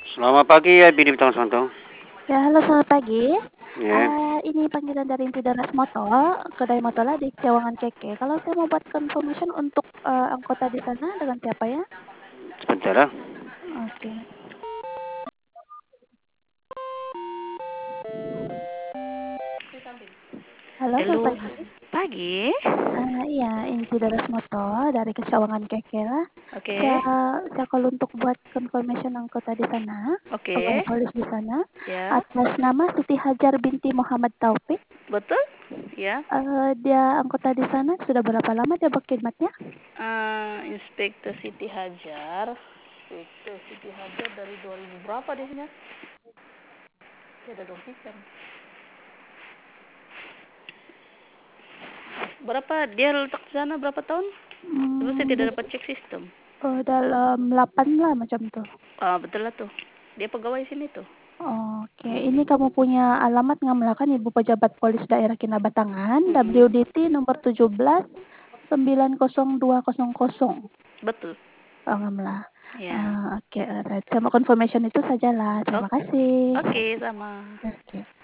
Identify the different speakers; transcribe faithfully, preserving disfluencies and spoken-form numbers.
Speaker 1: Selamat pagi ya, Bidi Bintang Santo.
Speaker 2: Ya, halo selamat pagi.
Speaker 1: Ya,
Speaker 2: Eh, ini panggilan dari Inti Daras Moto, kedai motola di Cawangan Keke. Kalau saya mau buat confirmation untuk eh, anggota di sana dengan siapa ya?
Speaker 1: sebentar ya.
Speaker 2: Oke. Halo, selamat
Speaker 3: Halo,
Speaker 2: pagi.
Speaker 3: pagi.
Speaker 2: Eh, iya, Inti Daras Moto dari Cawangan Keke lah. Saya,
Speaker 3: Oke,
Speaker 2: saya kalau untuk buat confirmation anggota di sana, pegawai
Speaker 3: oke,
Speaker 2: polis di sana,
Speaker 3: ya,
Speaker 2: atas nama Siti Hajar binti Muhammad Taufik.
Speaker 3: betul, ya.
Speaker 2: Eh, dia anggota di sana sudah berapa lama dia berkhidmatnya?
Speaker 3: Eh, Inspektur Siti Hajar, Inspektur Siti Hajar dari dua ribu berapa dia sini? Tidak dong kan. Berapa dia letak di sana berapa tahun? Terus saya
Speaker 2: Hmm,
Speaker 3: tidak dapat
Speaker 2: bis-
Speaker 3: cek sistem.
Speaker 2: eh, dalam delapan lah macam tuh.
Speaker 3: Ah, betul lah tuh. Dia pegawai sini tuh.
Speaker 2: Oke, ini kamu punya alamat ngamlakan Ibu Pejabat Polis Daerah Kinabatangan,
Speaker 3: Mm-mm.
Speaker 2: W D T nomor tujuh belas sembilan nol dua nol nol.
Speaker 3: Betul.
Speaker 2: Oh, ngamlah.
Speaker 3: Ya.
Speaker 2: Ah, Oke, alright. Sama confirmation itu sajalah. Terima
Speaker 3: Oke,
Speaker 2: kasih.
Speaker 3: oke sama.
Speaker 2: Oke.